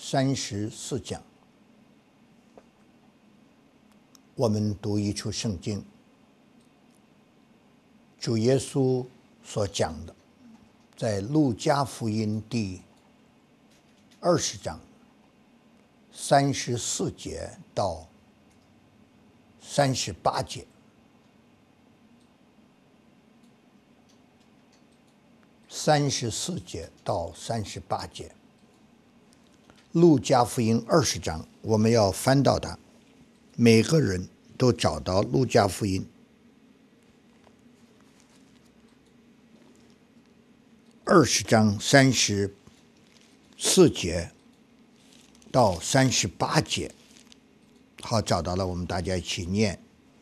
34讲，我们读一处圣经，主耶稣所讲的，在路加福音第20章34节到38节。34节到38节，路加福音20章，我们要翻到它，每个人都找到路加福音20章34节到38节。好，找到了，我们大家一起念。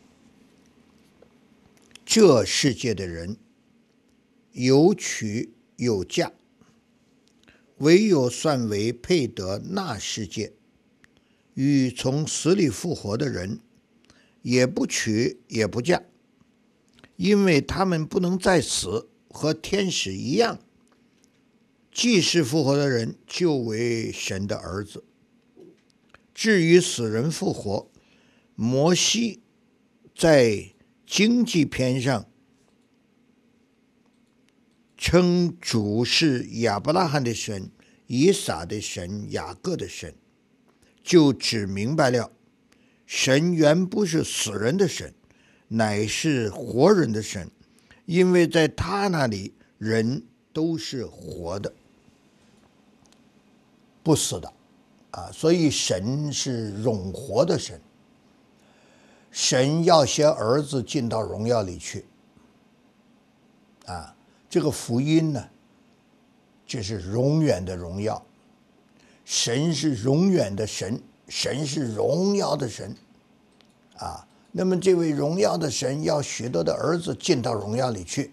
这世界的人有娶有嫁，唯有算为配得那世界与从死里复活的人，也不娶也不嫁，因为他们不能再死，和天使一样。既是复活的人，就为神的儿子。至于死人复活，摩西在经济篇上称主是亚伯拉罕的神、以撒的神、雅各的神，就只明白了，神原不是死人的神，乃是活人的神，因为在他那里人都是活的，不死的所以神是永活的神。神要些儿子进到荣耀里去这个福音呢，就是永远的荣耀。神是永远的神，神是荣耀的神那么这位荣耀的神要许多的儿子进到荣耀里去，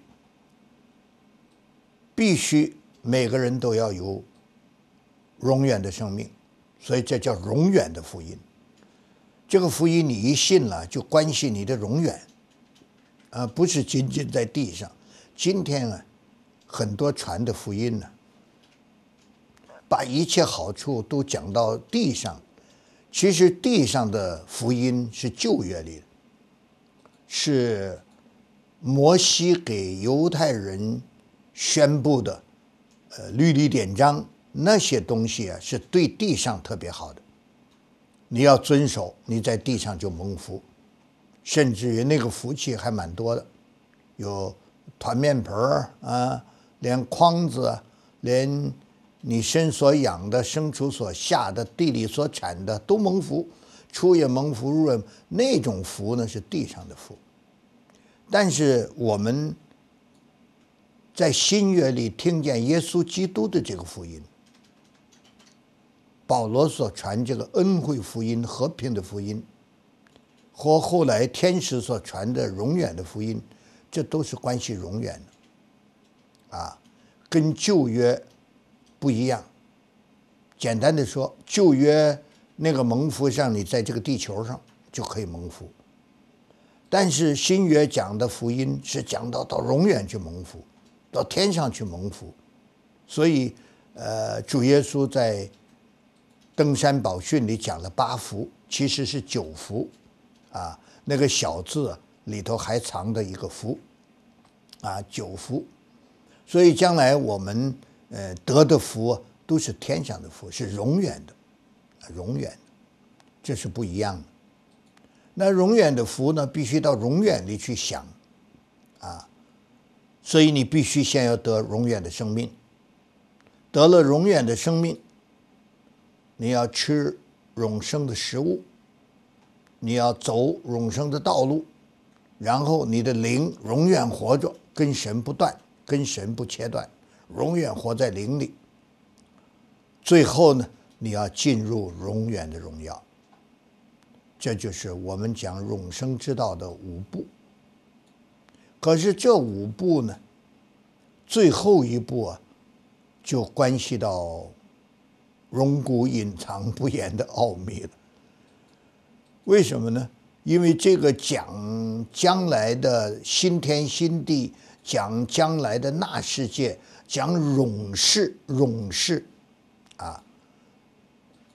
必须每个人都要有永远的生命，所以这叫永远的福音。这个福音你一信了，就关系你的永远不是仅仅在地上。今天很多传的福音呢，把一切好处都讲到地上，其实地上的福音是旧约里的，是摩西给犹太人宣布的律例典章，那些东西是对地上特别好的，你要遵守，你在地上就蒙福，甚至于那个福气还蛮多的，有团面盆连筐子连你身所养的、牲畜所下的、地里所产的都蒙福，出也蒙福，入也那种福呢是地上的福。但是我们在新约里听见耶稣基督的这个福音，保罗所传这个恩惠福音、和平的福音，和后来天使所传的永远的福音，这都是关系永远的跟旧约不一样。简单的说，旧约那个蒙福让你在这个地球上就可以蒙福，但是新约讲的福音是讲到永远去蒙福，到天上去蒙福。所以主耶稣在登山宝训里讲了8福，其实是9福那个小字里头还藏着一个福9福。所以将来我们得的福都是天上的福，是永远的，永远的，这是不一样的。那永远的福呢，必须到永远里去享所以你必须先要得永远的生命，得了永远的生命，你要吃永生的食物，你要走永生的道路，然后你的灵永远活着，跟神不断，跟神不切断，永远活在灵里。最后呢，你要进入永远的荣耀。这就是我们讲永生之道的5步。可是这5步呢，最后一步就关系到荣古隐藏不言的奥秘了。为什么呢？因为这个讲将来的新天新地，讲将来的那世界，讲永世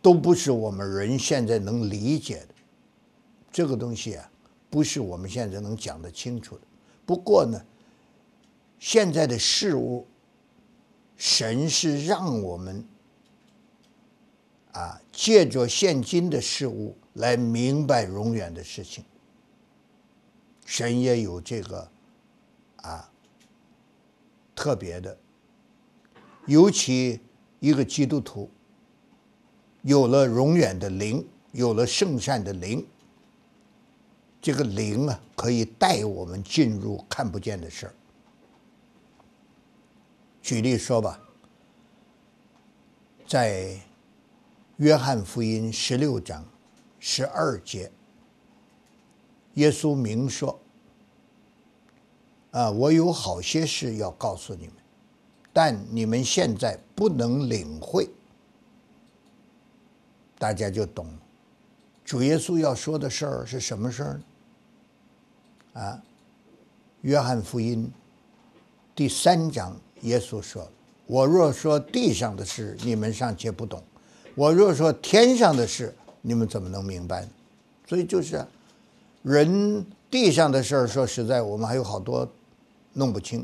都不是我们人现在能理解的。这个东西啊，不是我们现在能讲得清楚的。不过呢，现在的事物，神是让我们借着现今的事物来明白永远的事情。神也有这个特别的，尤其一个基督徒有了永远的灵，有了圣善的灵，这个灵啊，可以带我们进入看不见的事儿。举例说吧，在约翰福音16章12节，耶稣明说：“我有好些事要告诉你们，但你们现在不能领会。”大家就懂了，主耶稣要说的事儿是什么事儿呢？约翰福音第3章，耶稣说：“我若说地上的事，你们尚且不懂；我若说天上的事，你们怎么能明白呢？”所以就是人地上的事儿，说实在，我们还有好多弄不清，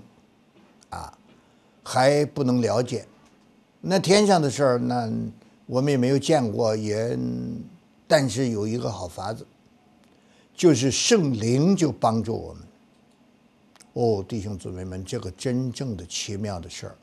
还不能了解。那天上的事儿，那我们也没有见过，但是有一个好法子，就是圣灵就帮助我们。弟兄姊妹们，这个真正的奇妙的事儿。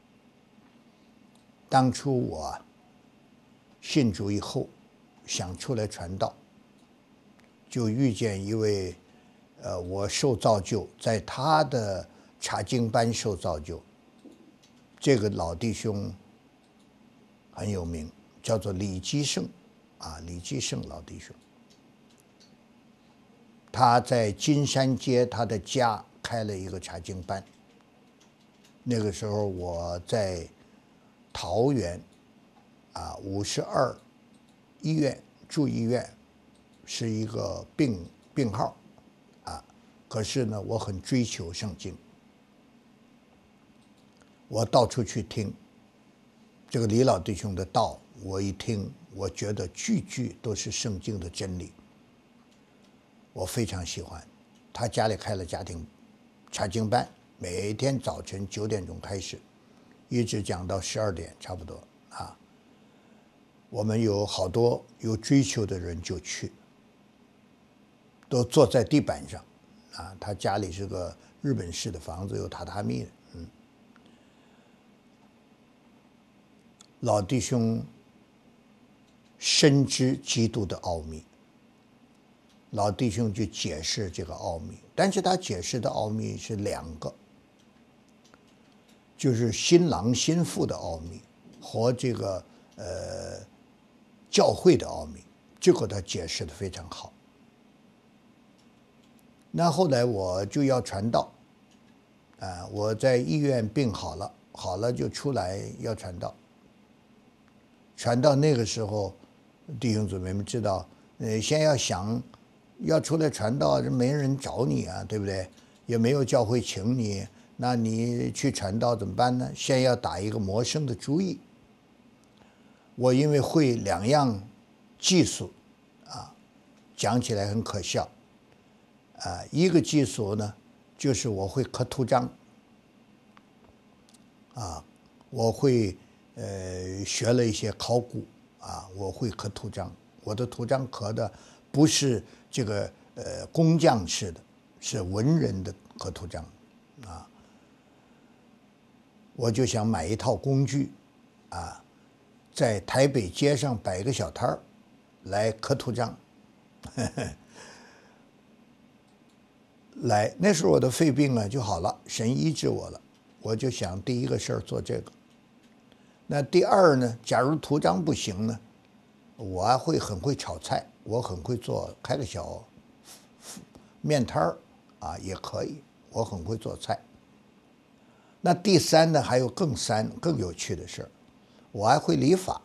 当初我信主以后，想出来传道，就遇见一位，我受造就，在他的查经班受造就。这个老弟兄很有名，叫做李基胜，李基胜老弟兄。他在金山街他的家开了一个查经班。那个时候我在桃园52医院住医院，是一个病号可是呢，我很追求圣经，我到处去听这个李老弟兄的道，我一听，我觉得句句都是圣经的真理，我非常喜欢。他家里开了家庭查经班，每天早晨9点钟开始，一直讲到12点差不多我们有好多有追求的人就去，都坐在地板上他家里是个日本式的房子，有榻榻米的。老弟兄深知基督的奥秘，老弟兄就解释这个奥秘，但是他解释的奥秘是2个，就是新郎新妇的奥秘和这个教会的奥秘，这个他解释的非常好。那后来我就要传道，我在医院病好了就出来要传道。传到那个时候，弟兄姊妹们知道，先要想要出来传道，没人找你对不对？也没有教会请你，那你去传道怎么办呢？先要打一个谋生的主意。我因为会2样技术讲起来很可笑一个技术呢，就是我会刻图章我会学了一些考古我会刻图章。我的图章刻的不是这个工匠式的，是文人的刻图章我就想买一套工具在台北街上摆个小摊儿来刻图章来，那时候我的肺病就好了，神医治我了。我就想第一个事儿做这个。那第二呢，假如图章不行呢，我很会炒菜，我很会开个小面摊儿也可以，我很会做菜。那第3呢，还有更有趣的事儿，我还会理发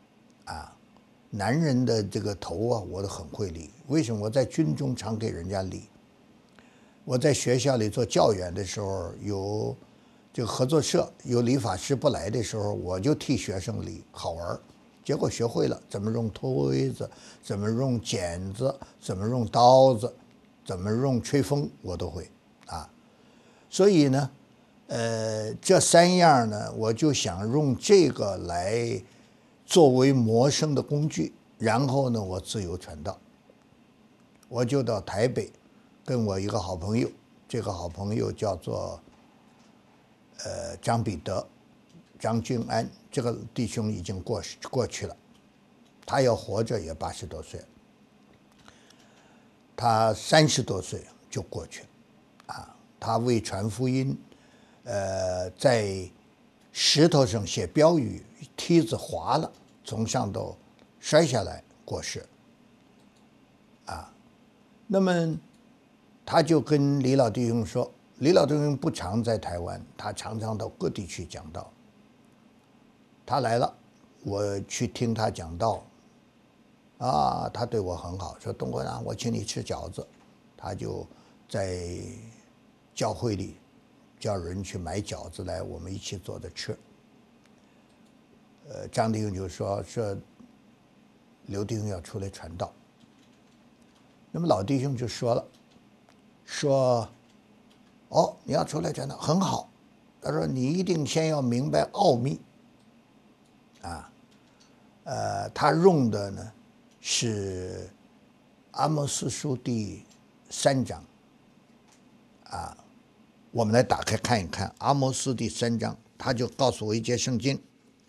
男人的这个头我都很会理。为什么？我在军中常给人家理。我在学校里做教员的时候，有这个合作社，有理发师不来的时候，我就替学生理，好玩， 结果学会了怎么用推子，怎么用剪子，怎么用刀子，怎么用吹风，我都会啊。所以呢，这3样呢，我就想用这个来作为谋生的工具，然后呢，我自由传道。我就到台北，跟我一个好朋友，这个好朋友叫做张彼得、张君安，这个弟兄已经过去了，他要活着也80多岁，他30多岁就过去了，啊，他为传福音，在石头上写标语，梯子滑了，从上头摔下来过世，啊，那么他就跟李老弟兄说，李老弟兄不常在台湾，他常常到各地去讲道。他来了，我去听他讲道，啊，他对我很好，说东国长，我请你吃饺子，他就在教会里叫人去买饺子来，我们一起坐着吃。张弟兄就说刘弟兄要出来传道，那么老弟兄就说了，说，哦，你要出来传道很好，他说你一定先要明白奥秘，啊，他用的呢是阿摩司书第3章，啊，我们来打开看一看阿摩司第3章，他就告诉我一节圣经。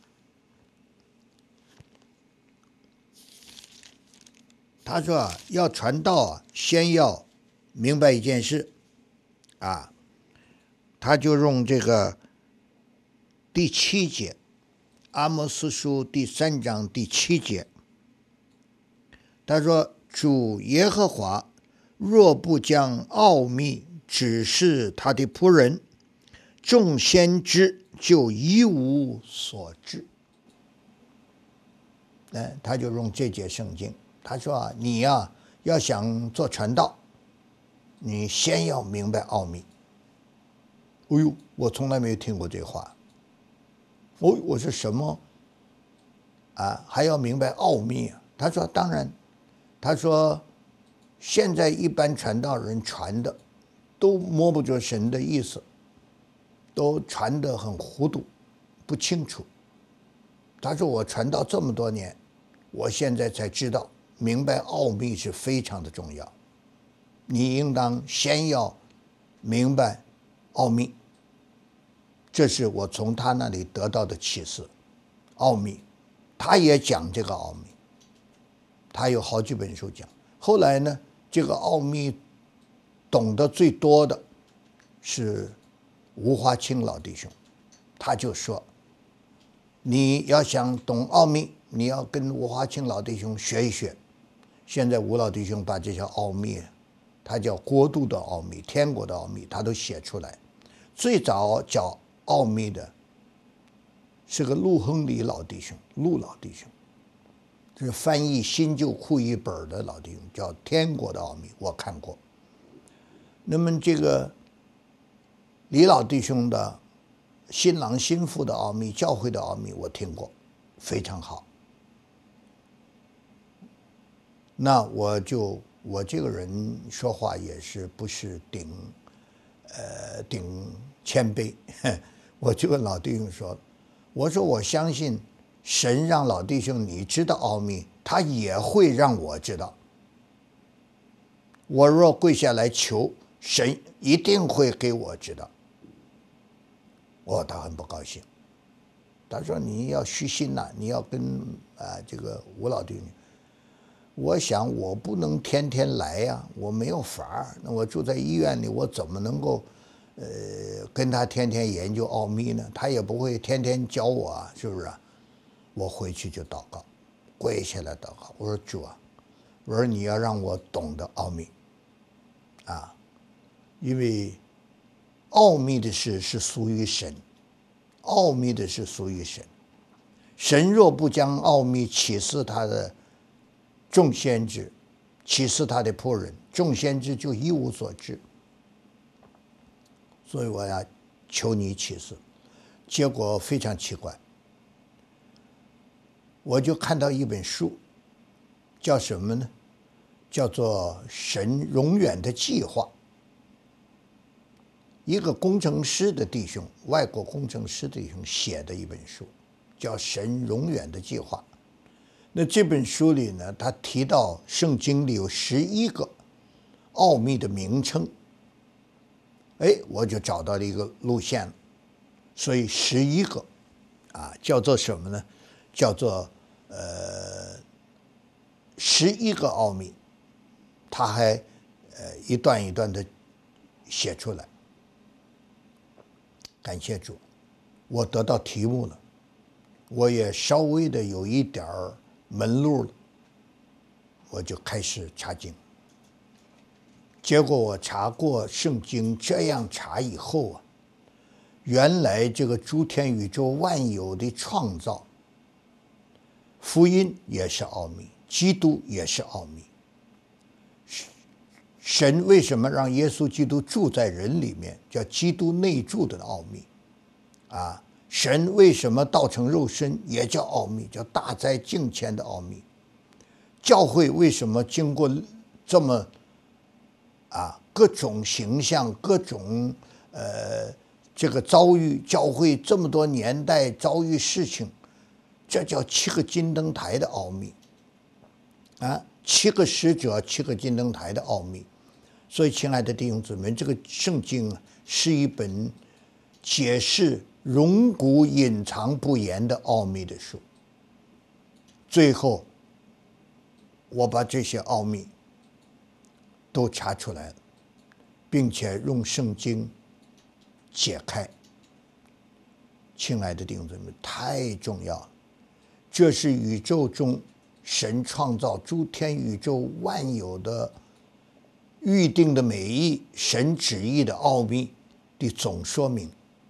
他说要传道啊，先要明白一件事，啊，他就用这个第7节，阿摩司书第3章第7节，他说主耶和华若不将奥秘指示他的仆人，众先知就一无所知。他就用这节圣经，他说你呀，要想做传道，你先要明白奥秘。哎呦，我从来没有听过这话。哦，我说什么？啊，还要明白奥秘啊？他说当然，他说现在一般传道人传的都摸不着神的意思，都传得很糊涂，不清楚。他说我传道这么多年，我现在才知道，明白奥秘是非常的重要。你应当先要明白奥秘，这是我从他那里得到的启示。奥秘，他也讲这个奥秘，他有好几本书讲。后来呢，这个奥秘懂得最多的是吴华清老弟兄，他就说，你要想懂奥秘，你要跟吴华清老弟兄学一学。现在吴老弟兄把这些奥秘，他叫国度的奥秘、天国的奥秘，他都写出来。最早讲奥秘的是个陆亨礼老弟兄，陆老弟兄，这是翻译新旧库一本的老弟兄，叫《天国的奥秘》，我看过。那么这个李老弟兄的新郎新妇的奥秘、教会的奥秘，我听过，非常好。那我这个人说话也是不是顶谦卑，我就跟老弟兄说，我说我相信神让老弟兄你知道奥秘，他也会让我知道。我若跪下来求，神一定会给我知道。他很不高兴，他说你要虚心呐，你要跟这个吴老弟兄。我想我不能天天来呀，我没有法儿。那我住在医院里，我怎么能够跟他天天研究奥秘呢？他也不会天天教我啊，是不是？我回去就祷告，跪下来祷告。我说主啊，我说你要让我懂得奥秘啊，因为奥秘的事是属于神，奥秘的事属于神。神若不将奥秘启示他的众先知，启示他的仆人，众先知就一无所知。所以我要求你启示。结果非常奇怪， 我就看到一本书，叫什么呢？叫做《神永远的计划》。一个工程师的弟兄，外国工程师的弟兄写的一本书，叫《神永远的计划》。那这本书里呢，他提到圣经里有11个奥秘的名称，我就找到了一个路线了。所以11个叫做什么呢？叫做11个奥秘，他还一段一段的写出来。感谢主，我得到题目了，我也稍微的有一点门路了，我就开始查经。结果我查过圣经，这样查以后原来这个诸天宇宙万有的创造，福音也是奥秘，基督也是奥秘。神为什么让耶稣基督住在人里面，叫基督内住的奥秘神为什么道成肉身，也叫奥秘，叫大灾敬虔的奥秘。教会为什么经过这么各种形象，各种这个遭遇，教会这么多年代遭遇事情，这叫7个金灯台的奥秘7个使者，7个金灯台的奥秘。所以亲爱的弟兄姊妹，这个圣经是一本解释荣古隐藏不言的奥秘的书。最后我把这些奥秘都查出来了，并且用圣经解开。亲爱的弟兄姊妹，太重要了，这是宇宙中神创造诸天宇宙万有的预定的美意，神旨意的奥秘的总说明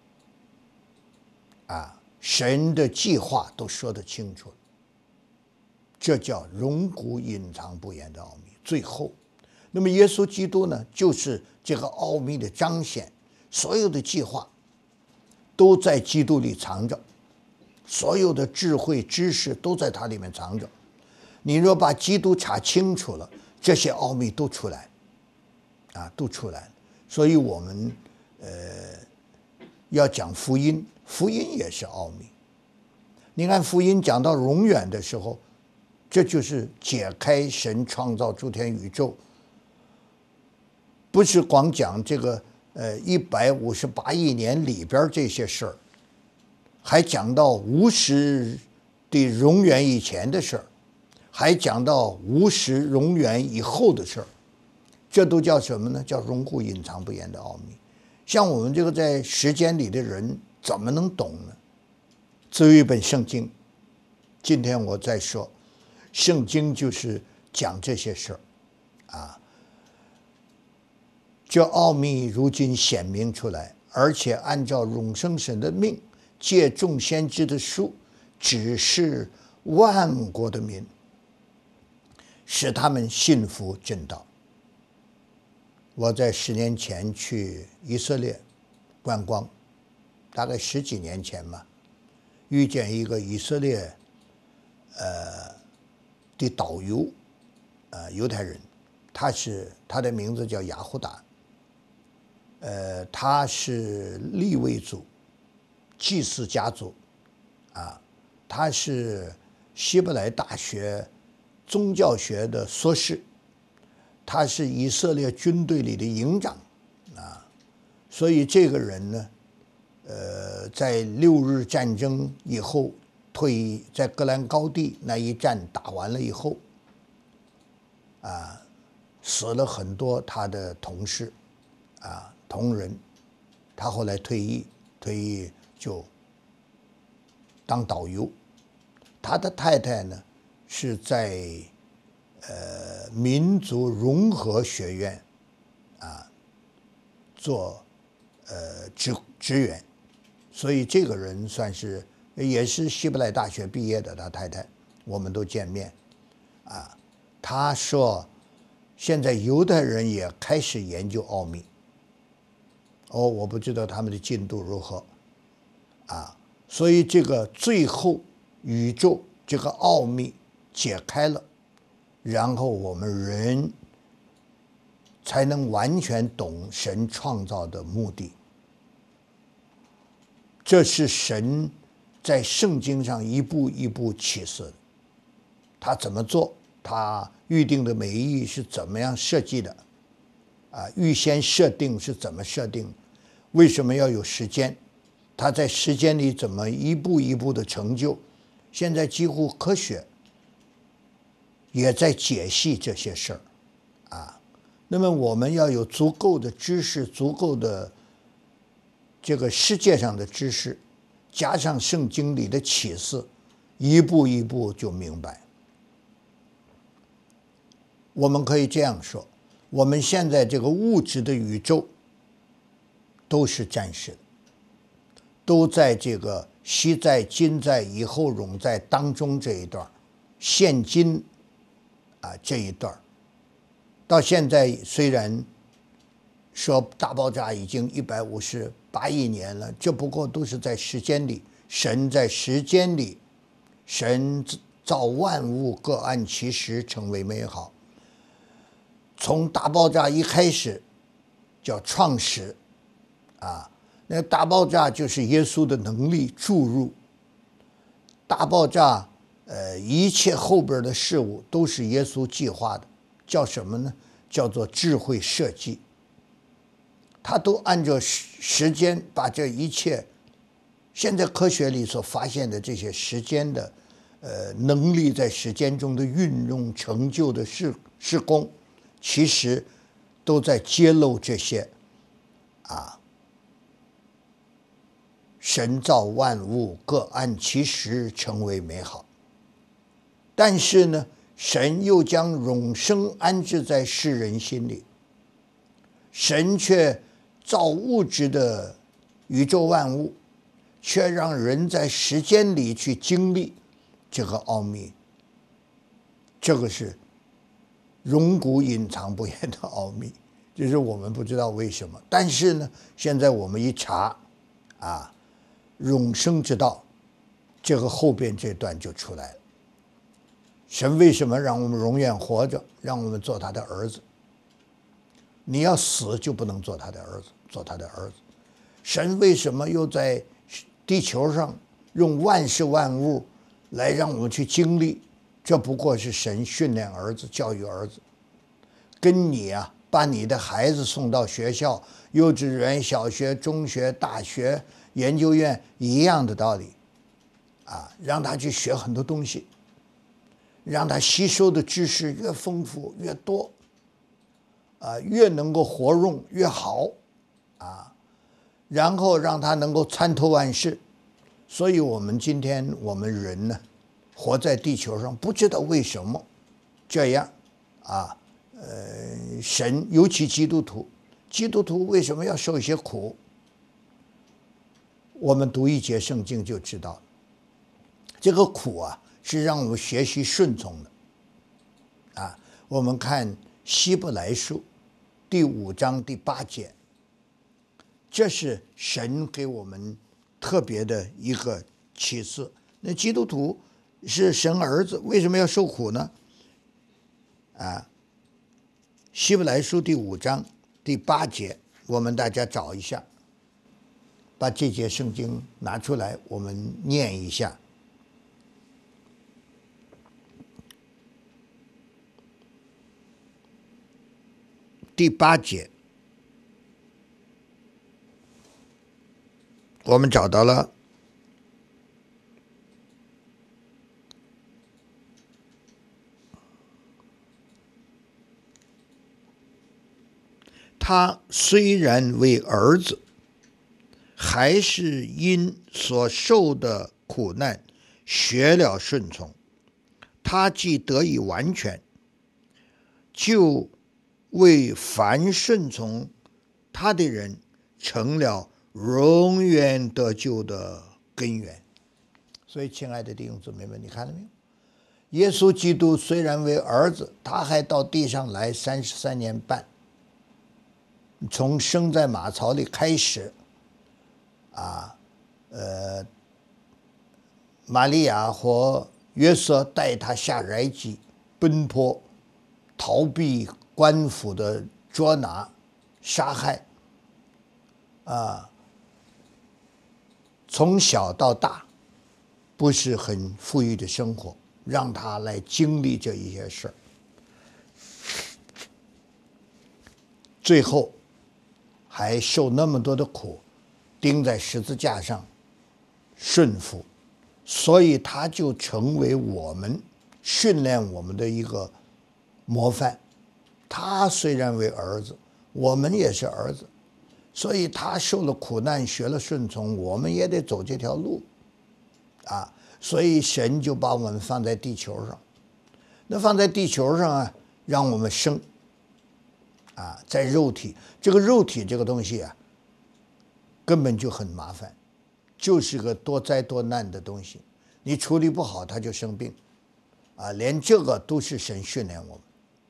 神的计划都说得清楚了，这叫荣古隐藏不言的奥秘。最后，那么耶稣基督呢，就是这个奥秘的彰显，所有的计划都在基督里藏着，所有的智慧知识都在它里面藏着。你若把基督查清楚了，这些奥秘都出来都出来了。所以我们要讲福音，福音也是奥秘。你看福音讲到永远的时候，这就是解开神创造诸天宇宙，不是光讲这个158亿年里边这些事儿，还讲到无始的永远以前的事儿，还讲到无始永远以后的事儿。这都叫什么呢？叫荣古隐藏不言的奥秘。像我们这个在时间里的人怎么能懂呢？只有一本圣经。今天我再说，圣经就是讲这些事儿这奥秘如今显明出来，而且按照永生神的命，借众先知的书，指示万国的民，使他们信服真道。我在10年前去以色列观光，大概10几年前嘛，遇见一个以色列的导游犹太人，他的名字叫雅胡达，他是利未族祭司家族他是希伯来大学宗教学的硕士，他是以色列军队里的营长所以这个人呢在6日战争以后退役，在戈兰高地那一战打完了以后死了很多他的同事同仁，他后来退役就当导游。他的太太呢是在民族融合学院做职员，所以这个人算是也是希伯来大学毕业的。他太太我们都见面他说现在犹太人也开始研究奥秘。我不知道他们的进度如何所以这个最后宇宙这个奥秘解开了，然后我们人才能完全懂神创造的目的。这是神在圣经上一步一步启示的，他怎么做，他预定的美意是怎么样设计的，预先设定是怎么设定，为什么要有时间，他在时间里怎么一步一步的成就，现在几乎科学也在解析这些事儿，那么我们要有足够的知识，足够的这个世界上的知识，加上圣经里的启示，一步一步就明白。我们可以这样说，我们现在这个物质的宇宙都是暂时的，都在这个昔在、今在、以后永在当中这一段，现今这一段，到现在虽然说大爆炸已经158亿年了，这不过都是在时间里，神在时间里，神造万物各按其时成为美好。从大爆炸一开始叫创始，那大爆炸就是耶稣的能力注入，大爆炸一切后边的事物都是耶稣计划的，叫什么呢？叫做智慧设计。他都按照时间把这一切现在科学里所发现的这些时间的能力，在时间中的运用成就的事工，其实都在揭露这些神造万物各按其时成为美好。但是呢，神又将永生安置在世人心里，神却造物质的宇宙万物，却让人在时间里去经历这个奥秘，这个是永古隐藏不言的奥秘，就是我们不知道为什么。但是呢，现在我们一查永生之道，这个后边这段就出来了。神为什么让我们永远活着，让我们做他的儿子？你要死就不能做他的儿子，做他的儿子。神为什么又在地球上用万事万物来让我们去经历？这不过是神训练儿子、教育儿子，跟你把你的孩子送到学校、幼稚园、小学、中学、大学、研究院一样的道理，让他去学很多东西，让他吸收的知识越丰富越多，越能够活用越好，然后让他能够参透万事。所以我们今天我们人呢，活在地球上，不知道为什么这样神尤其基督徒为什么要受一些苦？我们读一节圣经就知道了，这个苦是让我们学习顺从的。我们看希伯来书第5章第8节，这是神给我们特别的一个启示。那基督徒是神儿子，为什么要受苦呢？希伯来书第5章第8节，我们大家找一下，把这节圣经拿出来，我们念一下。第8节，我们找到了。他虽然为儿子，还是因所受的苦难学了顺从。他既得以完全，就为凡顺从他的人成了永远得救的根源。所以亲爱的弟兄姊妹们，你看到没有？耶稣基督虽然为儿子，他还到地上来33年半，从生在马槽里开始，玛利亚和约瑟带他下埃及，奔波，逃避官府的捉拿、杀害，从小到大不是很富裕的生活，让他来经历这一些事儿，最后还受那么多的苦，钉在十字架上，顺服，所以他就成为我们训练我们的一个模范。他虽然为儿子，我们也是儿子，所以他受了苦难，学了顺从，我们也得走这条路，所以神就把我们放在地球上。那放在地球上啊，让我们生，在肉体，这个肉体这个东西啊，根本就很麻烦，就是个多灾多难的东西，你处理不好，它就生病，连这个都是神训练我们。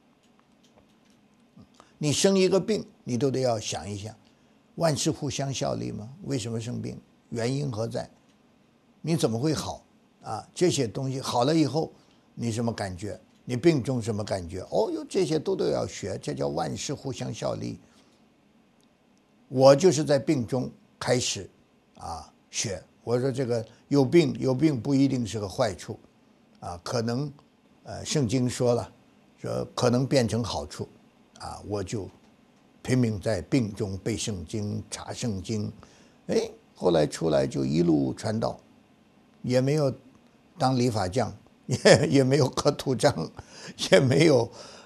你生一个病，你都得要想一想，万事互相效力吗？为什么生病？原因何在？你怎么会好？这些东西好了以后，你什么感觉？你病中什么感觉？这些都要学，这叫万事互相效力。我就是在病中开始学。我说这个有病不一定是个坏处，可能圣经说了，说可能变成好处，我就拼命在病中背圣经、查圣经，后来出来就一路传道，也没有当理发匠，也没有刻图章，也没有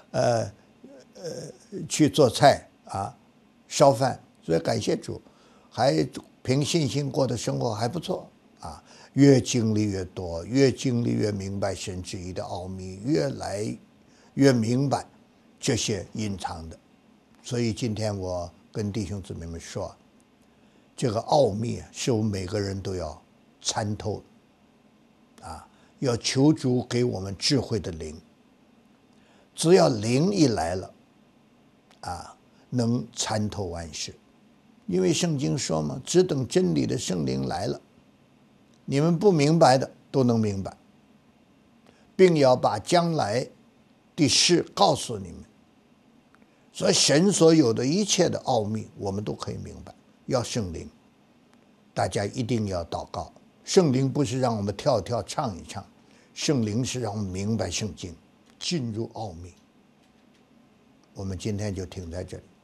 去做菜烧饭，所以感谢主，还凭信心过的生活还不错越经历越多，越经历越明白神旨意的奥秘，越来越明白这些隐藏的。所以今天我跟弟兄姊妹们说，这个奥秘是我们每个人都要参透要求主给我们智慧的灵。只要灵一来了能参透万事。因为圣经说嘛，只等真理的圣灵来了，你们不明白的都能明白，并要把将来的事告诉你们。所以神所有的一切的奥秘，我们都可以明白。要圣灵，大家一定要祷告。圣灵不是让我们跳跳唱一唱，圣灵是让我们明白圣经，进入奥秘。我们今天就停在这里。